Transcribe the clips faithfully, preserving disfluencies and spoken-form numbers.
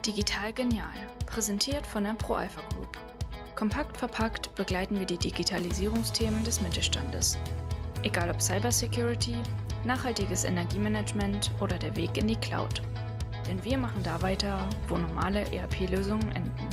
Digital genial, präsentiert von der ProAlpha Group. Kompakt verpackt begleiten wir die Digitalisierungsthemen des Mittelstandes. Egal ob Cybersecurity, nachhaltiges Energiemanagement oder der Weg in die Cloud. Denn wir machen da weiter, wo normale E R P-Lösungen enden.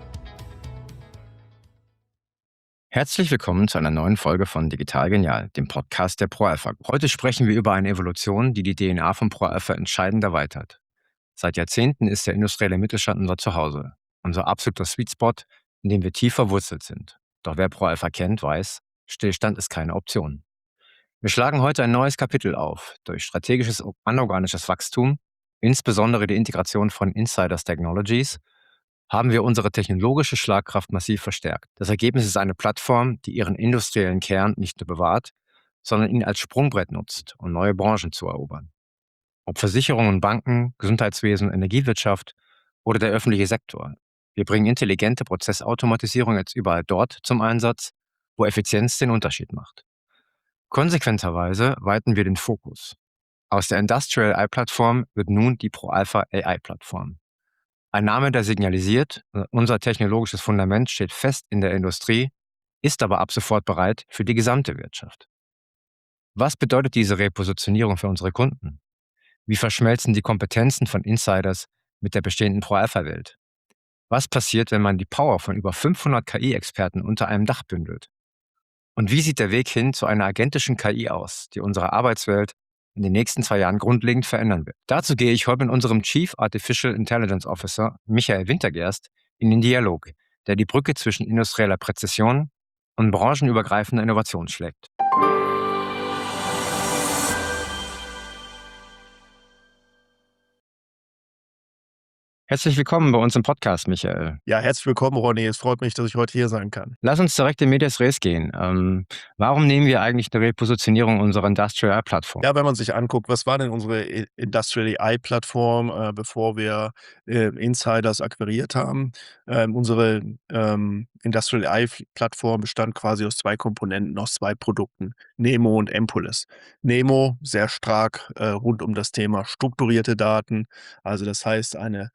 Herzlich willkommen zu einer neuen Folge von Digital Genial, dem Podcast der ProAlpha. Heute sprechen wir über eine Evolution, die die D N A von ProAlpha entscheidend erweitert. Seit Jahrzehnten ist der industrielle Mittelstand unser Zuhause, unser absoluter Sweet Spot, in dem wir tief verwurzelt sind. Doch wer ProAlpha kennt, weiß, Stillstand ist keine Option. Wir schlagen heute ein neues Kapitel auf. Durch strategisches anorganisches Wachstum, insbesondere die Integration von Insiders Technologies, haben wir unsere technologische Schlagkraft massiv verstärkt. Das Ergebnis ist eine Plattform, die ihren industriellen Kern nicht nur bewahrt, sondern ihn als Sprungbrett nutzt, um neue Branchen zu erobern. Ob Versicherungen und Banken, Gesundheitswesen, Energiewirtschaft oder der öffentliche Sektor. Wir bringen intelligente Prozessautomatisierung jetzt überall dort zum Einsatz, wo Effizienz den Unterschied macht. Konsequenterweise weiten wir den Fokus. Aus der Industrial A I-Plattform wird nun die ProAlpha A I-Plattform. Ein Name, der signalisiert, unser technologisches Fundament steht fest in der Industrie, ist aber ab sofort bereit für die gesamte Wirtschaft. Was bedeutet diese Repositionierung für unsere Kunden? Wie verschmelzen die Kompetenzen von Insiders mit der bestehenden ProAlpha-Welt? Was passiert, wenn man die Power von über fünfhundert K I-Experten unter einem Dach bündelt? Und wie sieht der Weg hin zu einer agentischen K I aus, die unsere Arbeitswelt in den nächsten zwei Jahren grundlegend verändern wird? Dazu gehe ich heute mit unserem Chief Artificial Intelligence Officer, Michael Wintergerst, in den Dialog, der die Brücke zwischen industrieller Präzision und branchenübergreifender Innovation schlägt. Herzlich willkommen bei uns im Podcast, Michael. Ja, herzlich willkommen, Ronny. Es freut mich, dass ich heute hier sein kann. Lass uns direkt in Medias Res gehen. Ähm, warum nehmen wir eigentlich eine Repositionierung unserer Industrial A I-Plattform? Ja, wenn man sich anguckt, was war denn unsere Industrial A I-Plattform, äh, bevor wir äh, Insiders akquiriert haben? Ähm, unsere ähm, Industrial A I-Plattform bestand quasi aus zwei Komponenten, aus zwei Produkten, Nemo und Empolis. Nemo sehr stark äh, rund um das Thema strukturierte Daten, also das heißt eine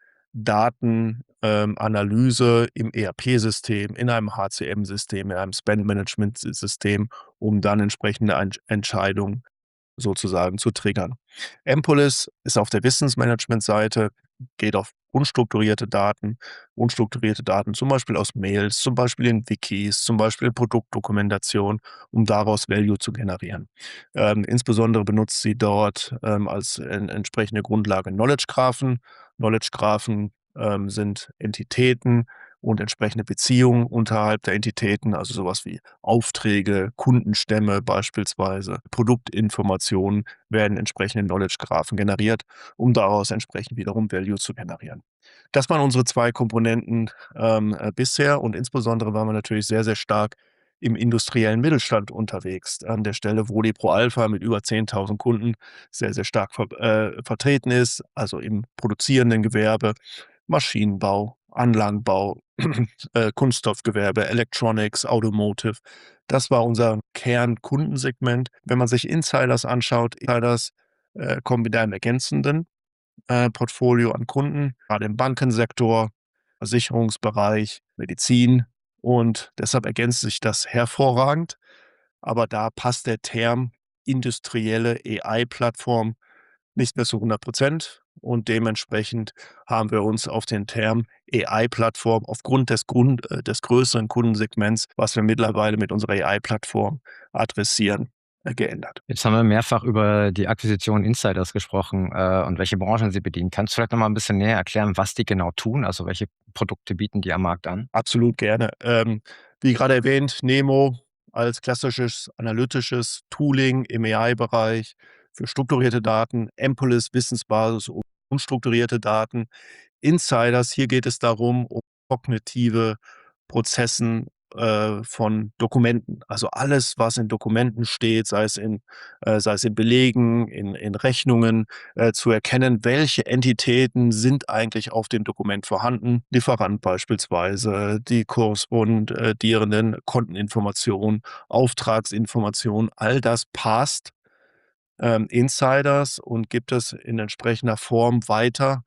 Datenanalyse ähm, im E R P-System, in einem H C M-System, in einem Spend-Management-System, um dann entsprechende Ein- Entscheidungen sozusagen zu triggern. Empolis ist auf der Wissensmanagement-Seite, geht auf unstrukturierte Daten, unstrukturierte Daten zum Beispiel aus Mails, zum Beispiel in Wikis, zum Beispiel in Produktdokumentation, um daraus Value zu generieren. Ähm, insbesondere benutzt sie dort ähm, als en entsprechende Grundlage Knowledge Graphen. Knowledge Graphen ähm, sind Entitäten und entsprechende Beziehungen unterhalb der Entitäten, also sowas wie Aufträge, Kundenstämme beispielsweise, Produktinformationen werden entsprechende Knowledge Graphen generiert, um daraus entsprechend wiederum Value zu generieren. Das waren unsere zwei Komponenten ähm, äh, bisher und insbesondere waren wir natürlich sehr, sehr stark im industriellen Mittelstand unterwegs, an der Stelle, wo die ProAlpha mit über zehntausend Kunden sehr, sehr stark ver äh, vertreten ist, also im produzierenden Gewerbe, Maschinenbau, Anlagenbau, äh, Kunststoffgewerbe, Electronics, Automotive. Das war unser Kernkundensegment. Wenn man sich Insiders anschaut, Insiders äh, kommen mit einem ergänzenden äh, Portfolio an Kunden, gerade im Bankensektor, Versicherungsbereich, Medizin und deshalb ergänzt sich das hervorragend. Aber da passt der Term industrielle A I-Plattform nicht mehr zu hundert Prozent und dementsprechend haben wir uns auf den Term A I-Plattform aufgrund des Grund äh, des größeren Kundensegments, was wir mittlerweile mit unserer A I-Plattform adressieren, äh, geändert. Jetzt haben wir mehrfach über die Akquisition Insiders gesprochen äh, und welche Branchen sie bedienen. Kannst du vielleicht noch mal ein bisschen näher erklären, was die genau tun? Also welche Produkte bieten die am Markt an? Absolut gerne. Ähm, wie gerade erwähnt, Nemo als klassisches analytisches Tooling im A I-Bereich für strukturierte Daten, Empolis Wissensbasis um unstrukturierte Daten, Insiders, hier geht es darum, um kognitive Prozessen äh, von Dokumenten. Also alles, was in Dokumenten steht, sei es in, äh, sei es in Belegen, in, in Rechnungen, äh, zu erkennen, welche Entitäten sind eigentlich auf dem Dokument vorhanden. Lieferant beispielsweise, die korrespondierenden Konteninformationen, Auftragsinformationen, all das passt ähm, Insiders und gibt es in entsprechender Form weiter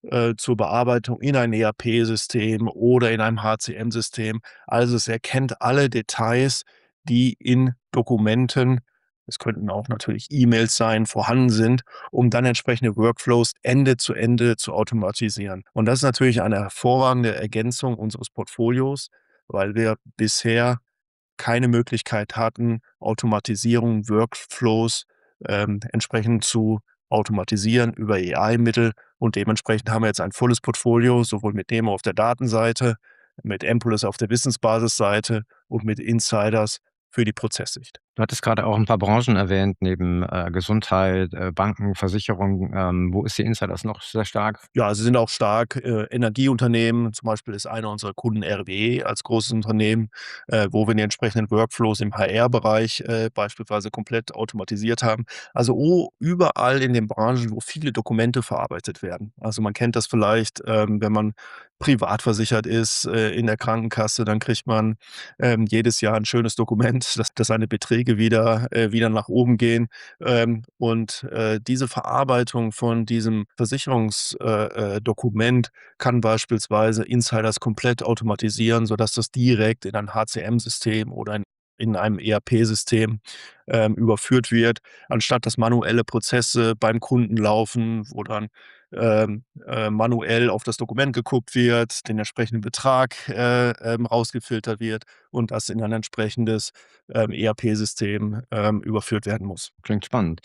äh, zur Bearbeitung in ein E R P-System oder in einem H C M-System. Also, es erkennt alle Details, die in Dokumenten, es könnten auch natürlich E-Mails sein, vorhanden sind, um dann entsprechende Workflows Ende zu Ende zu automatisieren. Und das ist natürlich eine hervorragende Ergänzung unseres Portfolios, weil wir bisher keine Möglichkeit hatten, Automatisierung, Workflows, ähm, entsprechend zu automatisieren über A I-Mittel. Und dementsprechend haben wir jetzt ein volles Portfolio, sowohl mit Nemo auf der Datenseite, mit Ampullus auf der Wissensbasisseite und mit Insiders für die Prozesssicht. Du hattest gerade auch ein paar Branchen erwähnt, neben, äh, Gesundheit, äh, Banken, Versicherungen. Ähm, wo ist die Insiders noch sehr stark? Ja, sie sind auch stark. Äh, Energieunternehmen, zum Beispiel ist einer unserer Kunden R W E als großes Unternehmen, äh, wo wir die entsprechenden Workflows im H R-Bereich äh, beispielsweise komplett automatisiert haben. Also oh, überall in den Branchen, wo viele Dokumente verarbeitet werden. Also man kennt das vielleicht, ähm, wenn man privat versichert ist äh, in der Krankenkasse, dann kriegt man ähm, jedes Jahr ein schönes Dokument, dass, dass seine Beträge wieder, äh, wieder nach oben gehen. Ähm, und äh, diese Verarbeitung von diesem Versicherungsdokument äh, äh, Dokument kann beispielsweise Insiders komplett automatisieren, sodass das direkt in ein H C M-System oder in in einem E R P-System ähm, überführt wird, anstatt dass manuelle Prozesse beim Kunden laufen, wo dann ähm, äh, manuell auf das Dokument geguckt wird, den entsprechenden Betrag äh, ähm, rausgefiltert wird und das in ein entsprechendes ähm, E R P-System ähm, überführt werden muss. Klingt spannend.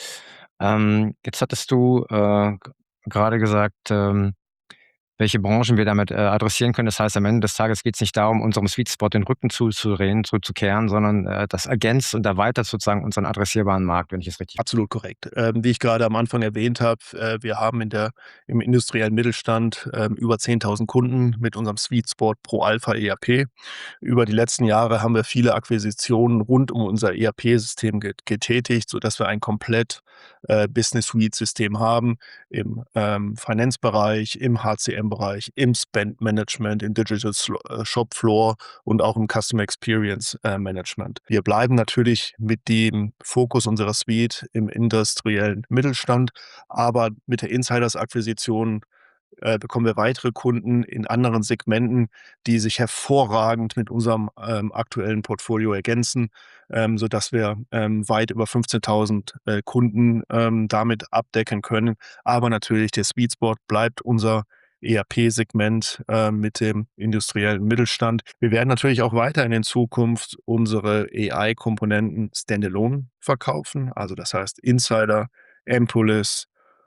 Ähm, jetzt hattest du, äh, g grade gesagt, ähm, welche Branchen wir damit, äh, adressieren können. Das heißt, am Ende des Tages geht es nicht darum, unserem Sweet Spot den Rücken zuzudrehen, zurückzukehren, sondern, äh, das ergänzt und erweitert sozusagen unseren adressierbaren Markt, wenn ich es richtig. Absolut korrekt. Ähm, wie ich gerade am Anfang erwähnt habe, äh, wir haben in der im industriellen Mittelstand ähm, über zehntausend Kunden mit unserem Sweet Spot Pro Alpha E R P. Über die letzten Jahre haben wir viele Akquisitionen rund um unser E R P-System get getätigt, sodass wir ein komplett äh, Business Suite-System haben im ähm, Finanzbereich, im H C M-Bereich, im Spend Management, im Digital Slo äh, Shop Floor und auch im Customer Experience äh, Management. Wir bleiben natürlich mit dem Fokus unserer Suite im industriellen Mittelstand, aber mit der Insiders-Akquisition äh, bekommen wir weitere Kunden in anderen Segmenten, die sich hervorragend mit unserem ähm, aktuellen Portfolio ergänzen, ähm, sodass wir ähm, weit über fünfzehntausend äh, Kunden ähm, damit abdecken können. Aber natürlich der Sweet Spot bleibt unser E R P-Segment äh, mit dem industriellen Mittelstand. Wir werden natürlich auch weiter in Zukunft unsere A I-Komponenten standalone verkaufen, also das heißt Insider, Ampullus,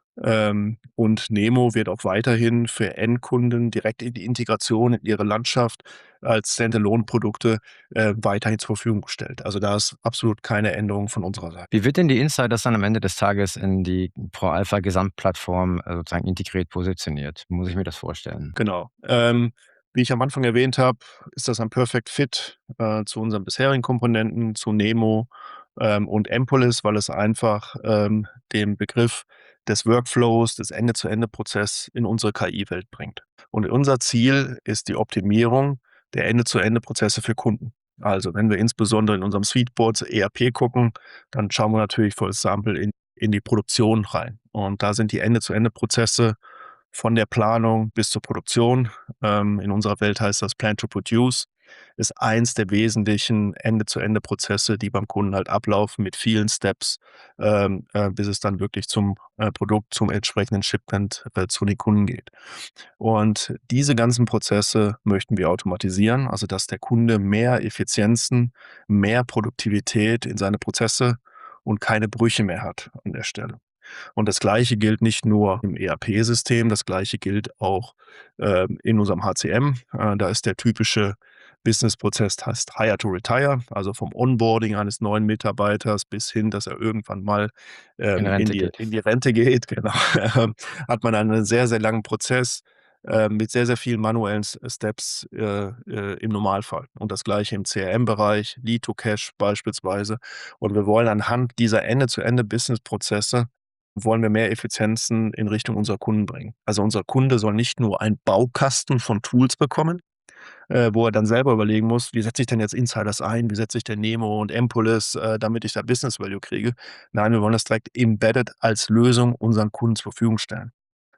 ähm, und Nemo wird auch weiterhin für Endkunden direkt in die Integration in ihre Landschaft als Standalone-Produkte äh, weiterhin zur Verfügung gestellt. Also da ist absolut keine Änderung von unserer Seite. Wie wird denn die Insiders dann am Ende des Tages in die Pro Alpha Gesamtplattform, äh, sozusagen integriert positioniert? Wie muss ich mir das vorstellen? Genau. Ähm, wie ich am Anfang erwähnt habe, ist das ein Perfect Fit äh, zu unseren bisherigen Komponenten, zu Nemo ähm, und Ampullus, weil es einfach ähm, den Begriff des Workflows, des Ende-zu-Ende-Prozess in unsere K I-Welt bringt. Und unser Ziel ist die Optimierung der Ende-zu-Ende-Prozesse für Kunden. Also wenn wir insbesondere in unserem Sweetboard E R P gucken, dann schauen wir natürlich für Example in, in die Produktion rein. Und da sind die Ende-zu-Ende-Prozesse von der Planung bis zur Produktion, ähm, in unserer Welt heißt das Plan to Produce, ist eins der wesentlichen Ende-zu-Ende-Prozesse, die beim Kunden halt ablaufen mit vielen Steps, ähm, äh, bis es dann wirklich zum äh, Produkt, zum entsprechenden Shipment äh, zu den Kunden geht. Und diese ganzen Prozesse möchten wir automatisieren, also dass der Kunde mehr Effizienzen, mehr Produktivität in seine Prozesse und keine Brüche mehr hat an der Stelle. Und das Gleiche gilt nicht nur im E R P-System, das Gleiche gilt auch ähm, in unserem H C M. Äh, da ist der typische Businessprozess heißt Hire to Retire, also vom Onboarding eines neuen Mitarbeiters bis hin, dass er irgendwann mal In ähm, in Rente die geht. in die Rente geht, genau, ähm, hat man einen sehr, sehr langen Prozess äh, mit sehr, sehr vielen manuellen S Steps äh, äh, im Normalfall. Und das Gleiche im C R M-Bereich, Lead to Cash beispielsweise. Und wir wollen anhand dieser Ende-zu-Ende-Business-Prozesse wollen wir mehr Effizienzen in Richtung unserer Kunden bringen. Also unser Kunde soll nicht nur einen Baukasten von Tools bekommen, äh, wo er dann selber überlegen muss, wie setze ich denn jetzt Insiders ein, wie setze ich denn Nemo und Ampullus, äh, damit ich da Business Value kriege. Nein, wir wollen das direkt embedded als Lösung unseren Kunden zur Verfügung stellen.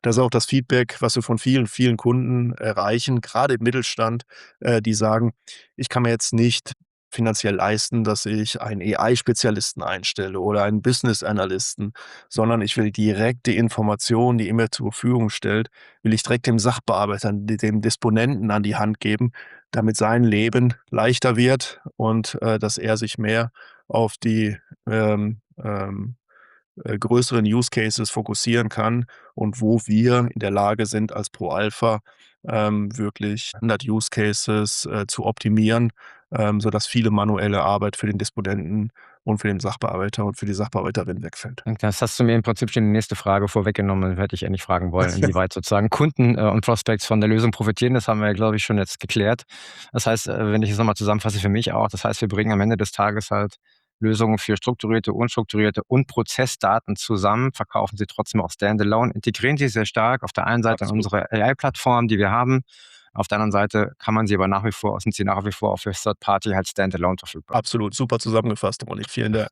Das ist auch das Feedback, was wir von vielen, vielen Kunden erreichen, gerade im Mittelstand, äh, die sagen: „Ich kann mir jetzt nicht finanziell leisten, dass ich einen A I-Spezialisten einstelle oder einen Business-Analysten, sondern ich will direkt die Information, die ihr mir zur Verfügung stellt, will ich direkt dem Sachbearbeiter, d dem Disponenten an die Hand geben, damit sein Leben leichter wird und, äh, dass er sich mehr auf die, ähm, ähm, äh, größeren Use Cases fokussieren kann und wo wir in der Lage sind, als ProAlpha, ähm, wirklich hundert Use Cases, äh, zu optimieren, ähm, sodass viele manuelle Arbeit für den Disponenten und für den Sachbearbeiter und für die Sachbearbeiterin wegfällt. Und das hast du mir im Prinzip schon die nächste Frage vorweggenommen, hätte ich eigentlich fragen wollen, inwieweit sozusagen Kunden, äh, und Prospects von der Lösung profitieren. Das haben wir ja, glaube ich, schon jetzt geklärt. Das heißt, äh, wenn ich es noch mal zusammenfasse für mich auch, das heißt, wir bringen am Ende des Tages halt Lösungen für strukturierte, unstrukturierte und Prozessdaten zusammen, verkaufen sie trotzdem auch standalone, integrieren sie sehr stark auf der einen Seite in Absolut. unsere A I-Plattform, die wir haben. Auf der anderen Seite kann man sie aber nach wie vor sind sie nach wie vor auch für Third Party halt standalone verfügbar. Absolut, super zusammengefasst, Ronny. Vielen Dank.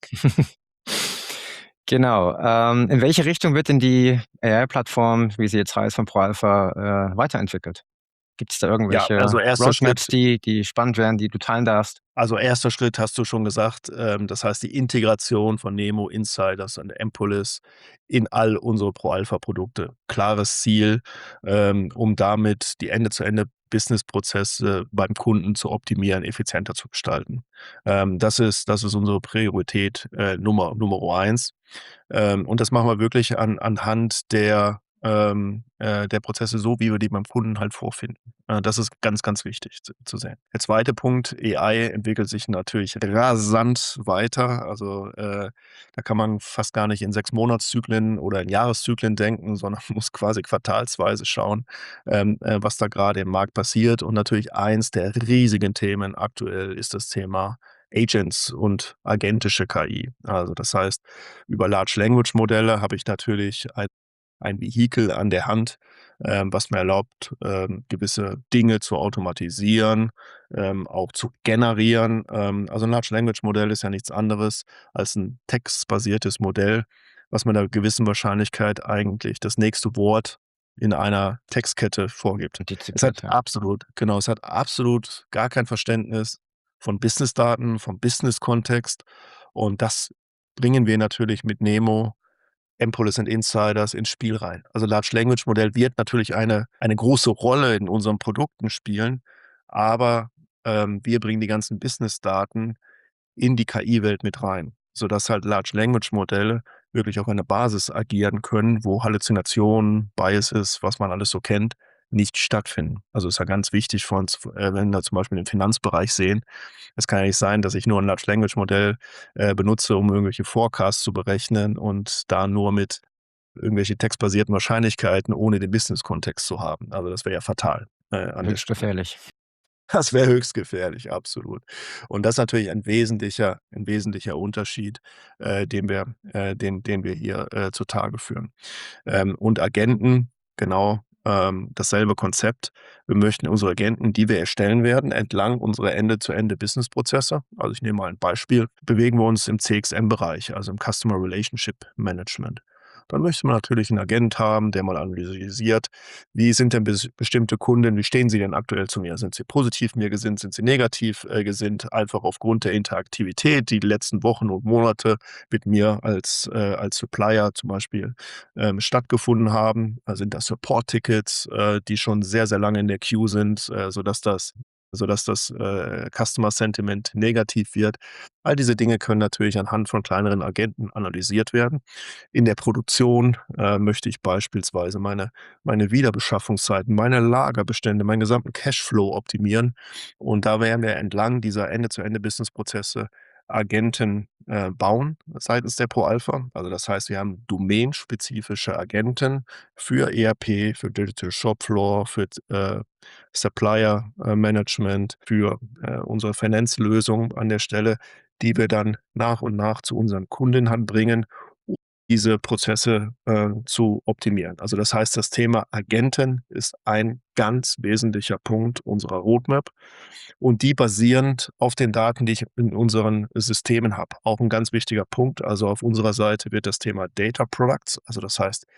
Genau. Ähm, in welche Richtung wird denn die A I-Plattform, wie sie jetzt heißt, von ProAlpha, äh, weiterentwickelt? Gibt's da Ja, irgendwelche also erster Roadmaps, Schritt die die spannend wären, die du teilen darfst? Also erster Schritt hast du schon gesagt, ähm, das heißt die Integration von Nemo, Insiders und Empolis in all unsere ProAlpha-Produkte. Klares Ziel, ähm, um damit die Ende-zu-Ende-Business-Prozesse beim Kunden zu optimieren, effizienter zu gestalten. Ähm, das ist das ist unsere Priorität, äh, Nummer Numero eins. Ähm, und das machen wir wirklich an anhand der ähm, äh, der Prozesse so, wie wir die beim Kunden halt vorfinden. Äh, das ist ganz, ganz wichtig zu zu sehen. Der zweite Punkt, A I entwickelt sich natürlich rasant weiter. Also, äh, da kann man fast gar nicht in sechs Monatszyklen oder in Jahreszyklen denken, sondern muss quasi quartalsweise schauen, ähm, äh, was da gerade im Markt passiert. Und natürlich eins der riesigen Themen aktuell ist das Thema Agents und agentische K I. Also, das heißt, über Large Language Modelle habe ich natürlich ein ein Vehikel an der Hand, ähm, was mir erlaubt, ähm, gewisse Dinge zu automatisieren, ähm, auch zu generieren. Ähm, also 'n Large Language Modell ist ja nichts anderes als ein textbasiertes Modell, was mit einer gewissen Wahrscheinlichkeit eigentlich das nächste Wort in einer Textkette vorgibt. Es Antizipiert, hat ja. absolut genau, es hat absolut gar kein Verständnis von Businessdaten, vom Business-Kontext und das bringen wir natürlich mit Nemo, Empolis und Insiders ins Spiel rein. Also Large Language Modell wird natürlich eine eine große Rolle in unseren Produkten spielen, aber, ähm, wir bringen die ganzen Businessdaten in die K I-Welt mit rein, sodass halt Large Language Modelle wirklich auf einer Basis agieren können, wo Halluzinationen, Biases, was man alles so kennt, nicht stattfinden. Also ist ja ganz wichtig für uns, äh, wenn wir zum Beispiel den Finanzbereich sehen. Es kann ja nicht sein, dass ich nur ein Large Language Modell, äh, benutze, um irgendwelche Forecasts zu berechnen und da nur mit irgendwelche textbasierten Wahrscheinlichkeiten ohne den Business-Kontext zu haben. Also das wäre ja fatal, äh, an der Höchst Stelle. gefährlich. Das wäre höchst gefährlich, absolut. Und das ist natürlich ein wesentlicher ein wesentlicher Unterschied, äh, den wir äh, den den wir hier, äh, zutage führen. Ähm, und Agenten, genau, ähm, dasselbe Konzept. Wir möchten unsere Agenten, die wir erstellen werden, entlang unserer Ende-zu-Ende-Business-Prozesse, also ich nehme mal ein Beispiel, bewegen wir uns im C X M-Bereich, also im Customer Relationship Management. Dann möchte man natürlich einen Agent haben, der mal analysiert, wie sind denn bes bestimmte Kunden, wie stehen sie denn aktuell zu mir? Sind sie positiv mir gesinnt, sind sie negativ, äh, gesinnt? Einfach aufgrund der Interaktivität, die die letzten Wochen und Monate mit mir als äh, als Supplier zum Beispiel, ähm, stattgefunden haben. Äh, sind das Support-Tickets, äh, die schon sehr, sehr lange in der Queue sind, äh, sodass das sodass das, äh, Customer Sentiment negativ wird. All diese Dinge können natürlich anhand von kleineren Agenten analysiert werden. In der Produktion, äh, möchte ich beispielsweise meine meine Wiederbeschaffungszeiten, meine Lagerbestände, meinen gesamten Cashflow optimieren. Und da werden wir entlang dieser Ende-zu-Ende-Business-Prozesse Agenten, äh, bauen seitens der ProAlpha. Also das heißt, wir haben domänenspezifische Agenten für E R P, für Digital Shopfloor, für äh, Supplier, äh, Management, für, äh, unsere Finanzlösung an der Stelle, die wir dann nach und nach zu unseren Kunden halt bringen, um diese Prozesse, äh, zu optimieren. Also das heißt, das Thema Agenten ist ein ganz wesentlicher Punkt unserer Roadmap und die basierend auf den Daten, die ich in unseren Systemen habe. Auch ein ganz wichtiger Punkt. Also auf unserer Seite wird das Thema Data Products, also das heißt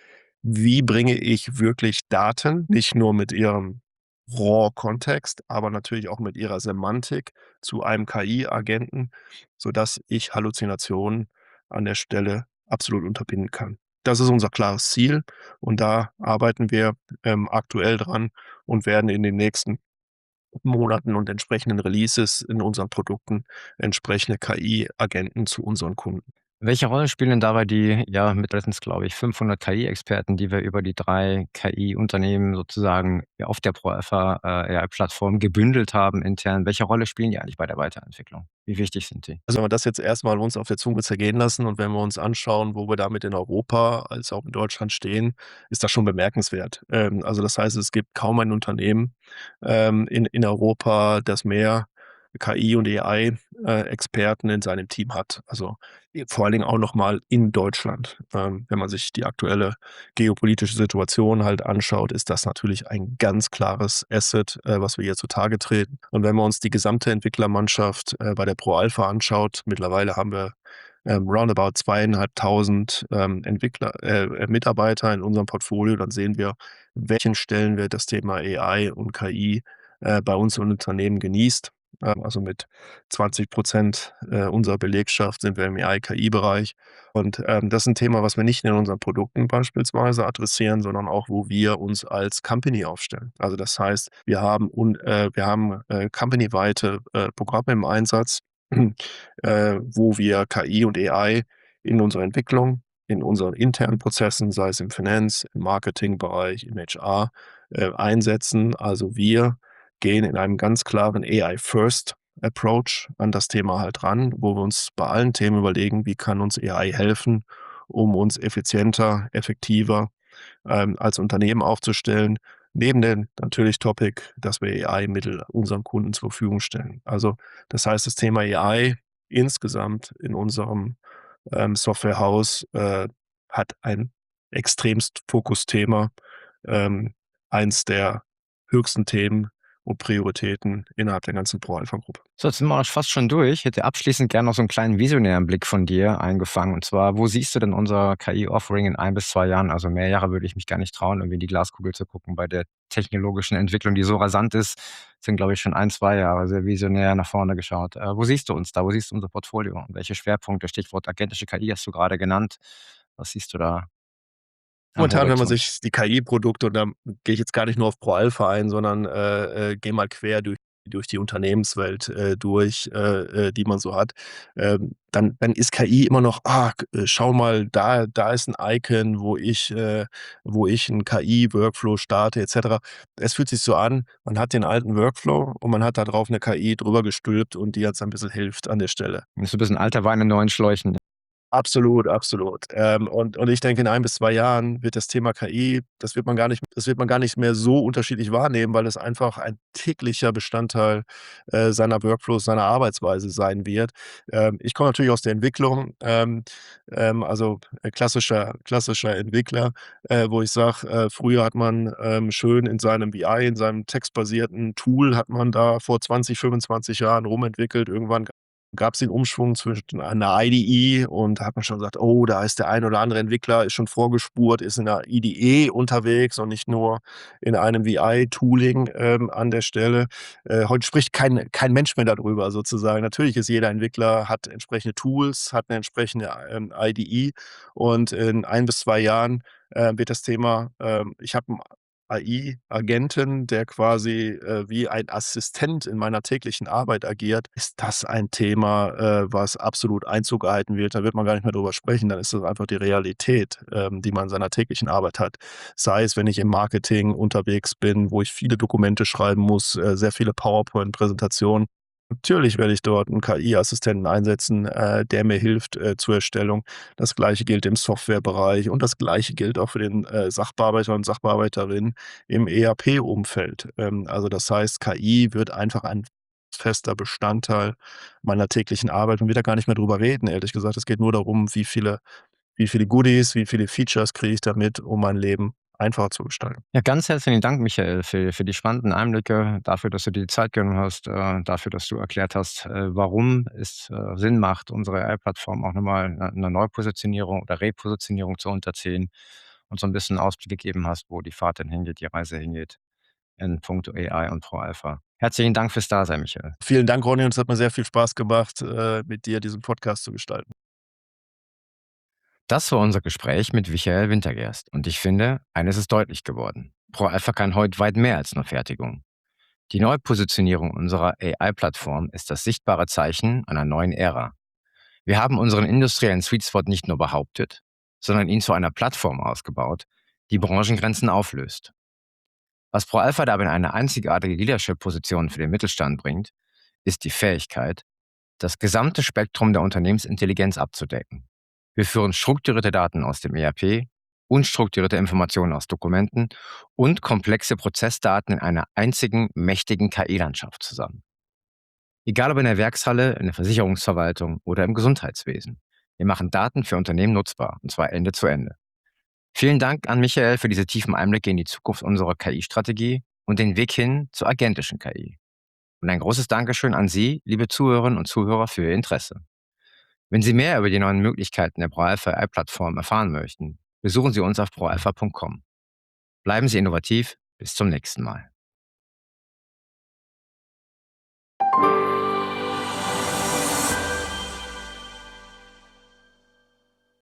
wie bringe ich wirklich Daten, nicht nur mit ihrem Raw-Kontext, aber natürlich auch mit ihrer Semantik zu einem K I-Agenten, sodass ich Halluzinationen an der Stelle absolut unterbinden kann. Das ist unser klares Ziel und da arbeiten wir, ähm, aktuell dran und werden in den nächsten Monaten und entsprechenden Releases in unseren Produkten entsprechende K I-Agenten zu unseren Kunden. Welche Rolle spielen denn dabei die, ja, mindestens, glaube ich, fünfhundert K I-Experten, die wir über die drei K I-Unternehmen sozusagen ja auf der ProAlpha, äh, A I-Plattform gebündelt haben intern? Welche Rolle spielen die eigentlich bei der Weiterentwicklung? Wie wichtig sind die? Also, wenn wir das jetzt erst mal uns auf der Zunge zergehen lassen und wenn wir uns anschauen, wo wir damit in Europa als auch in Deutschland stehen, ist das schon bemerkenswert. Ähm, also, das heißt, es gibt kaum ein Unternehmen, ähm, in in Europa, das mehr K I und A I, äh, Experten in seinem Team hat. Also, e vor allen Dingen auch noch mal in Deutschland. Ähm, wenn man sich die aktuelle geopolitische Situation halt anschaut, ist das natürlich ein ganz klares Asset, äh, was wir hier zutage treten. Und wenn wir uns die gesamte Entwicklermannschaft, äh, bei der ProAlpha anschaut, mittlerweile haben wir, ähm, roundabout zweitausendfünfhundert, ähm, Entwickler äh, äh, Mitarbeiter in unserem Portfolio, dann sehen wir, welchen Stellenwert das Thema A I und K I, äh, bei uns im Unternehmen genießt. Ähm, also, mit zwanzig Prozent, äh, unserer Belegschaft sind wir im A I-K I-Bereich. Und, ähm, das ist 'n Thema, was wir nicht in unseren Produkten beispielsweise adressieren, sondern auch, wo wir uns als Company aufstellen. Also, das heißt, wir haben un äh, wir haben, äh, companyweite, äh, Programme im Einsatz, äh, wo wir K I und A I in unserer Entwicklung, in unseren internen Prozessen, sei es im Finanz-, im Marketingbereich, im H R, äh, einsetzen. Also, wir gehen in einem ganz klaren A I-First Approach an das Thema halt ran, wo wir uns bei allen Themen überlegen: „Wie kann uns A I helfen, um uns effizienter, effektiver, ähm, als Unternehmen aufzustellen?“ Neben dem natürlich Topic, dass wir A I-Mittel unseren Kunden zur Verfügung stellen. Also, das heißt, das Thema A I insgesamt in unserem, ähm, Softwarehaus, äh, hat ein extremst Fokusthema, ähm, eins der höchsten Themen und Prioritäten innerhalb der ganzen ProAlpha-Gruppe. So, jetzt sind wir auch fast schon durch. Ich hätte abschließend gern noch so 'n kleinen visionären Blick von dir eingefangen. Und zwar, wo siehst du denn unser K I-Offering in ein bis zwei Jahren? Also, mehr Jahre würde ich mich gar nicht trauen, irgendwie in die Glaskugel zu gucken bei der technologischen Entwicklung, die so rasant ist. Sind, glaube ich, schon ein, zwei Jahre sehr visionär nach vorne geschaut. Äh, wo siehst du uns da? Wo siehst du unser Portfolio? Und welche Schwerpunkte? Stichwort agentische K I hast du grade genannt. Was siehst du da am Momentan, wenn man Horizont? sich die K I-Produkte und da gehe ich jetzt gar nicht nur auf ProAlpha ein, sondern, äh, äh, gehe mal quer durch durch die Unternehmenswelt, äh, durch, äh, äh, die man so hat, ähm, dann dann ist K I immer noch: „Ah, g äh, schau mal, da da ist 'n Icon, wo ich äh, wo ich 'n K I-Workflow starte“, et cetera. Es fühlt sich so an, man hat den alten Workflow und man hat da drauf 'ne K I drüber gestülpt und die jetzt ein bisschen hilft an der Stelle. Ist so 'n bisschen alter Wein in neuen Schläuchen. Absolut, absolut. Ähm, und und ich denke, in ein bis zwei Jahren wird das Thema K I das wird man gar nicht das wird man gar nicht mehr so unterschiedlich wahrnehmen, weil es einfach ein täglicher Bestandteil, äh, seiner Workflows, seiner Arbeitsweise sein wird. Ähm, ich komme natürlich aus der Entwicklung, ähm, ähm, also, äh, klassischer klassischer Entwickler, äh, wo ich sage, äh, früher hat man, ähm, schön in seinem B I, in seinem textbasierten Tool hat man da vor zwanzig, fünfundzwanzig Jahren rumentwickelt. Irgendwann gab's den Umschwung zwischen einer I D E und da hat man schon gesagt: „Oh, da ist der ein oder andere Entwickler ist schon vorgespurt, ist in 'ner I D E unterwegs und nicht nur in einem V I-Tooling, ähm, an der Stelle.“ Äh, heute spricht kein kein Mensch mehr da drüber sozusagen. Natürlich ist jeder Entwickler hat entsprechende Tools, hat 'ne entsprechende, ähm, I D E und in ein bis zwei Jahren, äh, wird das Thema, ähm ich habe 'n A I-Agenten, der quasi, äh, wie ein Assistent in meiner täglichen Arbeit agiert, ist das ein Thema, äh, was absolut Einzug erhalten wird. Da wird man gar nicht mehr drüber sprechen. Dann ist das einfach die Realität, ähm, die man in seiner täglichen Arbeit hat. Sei es, wenn ich im Marketing unterwegs bin, wo ich viele Dokumente schreiben muss, äh, sehr viele PowerPoint-Präsentationen. Natürlich werde ich dort 'n K I-Assistenten einsetzen, äh, der mir hilft, äh, zur Erstellung. Das Gleiche gilt im Softwarebereich und das Gleiche gilt auch für den, äh, Sachbearbeiter und Sachbearbeiterinnen im E R P-Umfeld. Ähm, also, das heißt, K I wird einfach ein fester Bestandteil meiner täglichen Arbeit. Man wird da gar nicht mehr drüber reden, ehrlich gesagt. Es geht nur darum, wie viele wie viele Goodies, wie viele Features kriege ich damit, um mein Leben einfacher zu gestalten. Ja, ganz herzlichen Dank, Michael, für für die spannenden Einblicke, dafür, dass du dir die Zeit genommen hast, äh, dafür, dass du erklärt hast, äh, warum es, äh, Sinn macht, unsere A I-Plattform auch noch mal 'ner 'ner Neupositionierung oder Repositionierung zu unterziehen. und so ein bisschen Ausblick gegeben hast, wo die Fahrt denn hingeht, die Reise hingeht in puncto A I und ProAlpha. Herzlichen Dank fürs Dasein, Michael. Vielen Dank, Ronny, und es hat mir sehr viel Spaß gemacht, äh, mit dir diesen Podcast zu gestalten. Das war unser Gespräch mit Michael Wintergerst und ich finde, eines ist deutlich geworden. ProAlpha kann heute weit mehr als nur Fertigung. Die Neupositionierung unserer A I-Plattform ist das sichtbare Zeichen einer neuen Ära. Wir haben unseren industriellen Sweet Spot nicht nur behauptet, sondern ihn zu einer Plattform ausgebaut, die Branchengrenzen auflöst. Was ProAlpha dabei in eine einzigartige Leadership-Position für den Mittelstand bringt, ist die Fähigkeit, das gesamte Spektrum der Unternehmensintelligenz abzudecken. Wir führen strukturierte Daten aus dem E R P, unstrukturierte Informationen aus Dokumenten und komplexe Prozessdaten in einer einzigen mächtigen K I-Landschaft zusammen. Egal ob in der Werkshalle, in der Versicherungsverwaltung oder im Gesundheitswesen. Wir machen Daten für Unternehmen nutzbar, und zwar Ende zu Ende. Vielen Dank an Michael für diese tiefen Einblicke in die Zukunft unserer K I-Strategie und den Weg hin zur agentischen K I. Und ein großes Dankeschön an Sie, liebe Zuhörerinnen und Zuhörer, für Ihr Interesse. Wenn Sie mehr über die neuen Möglichkeiten der ProAlpha A I-Plattform erfahren möchten, besuchen Sie uns auf proalpha punkt com. Bleiben Sie innovativ, bis zum nächsten Mal.